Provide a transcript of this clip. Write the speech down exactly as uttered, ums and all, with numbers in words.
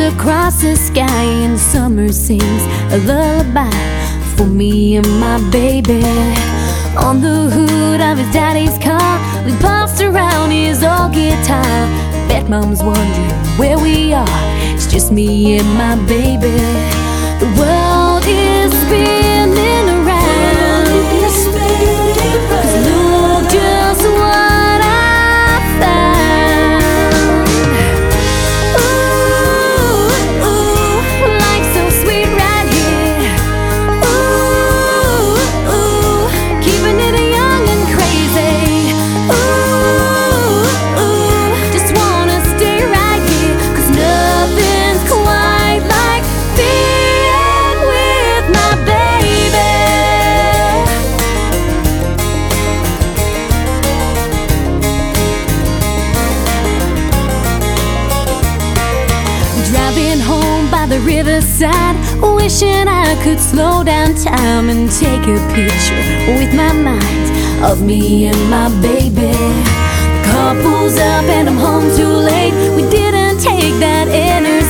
across the sky, and summer sings a lullaby for me and my baby. On the hood of his daddy's car, we passed around his old guitar. Bet mom's wondering where we are. It's just me and my baby. The world is spinning around. Cause look just what I found. Ooh, ooh, life's so sweet right here. Ooh, ooh, keeping it young and crazy. Ooh, ooh, just wanna stay right here. Cause nothing's quite like being with my baby. Driving home by the riverside, wishing I could slow down time and take a picture with my mind of me and my baby. The car pulls up and I'm home too late. We didn't take that energy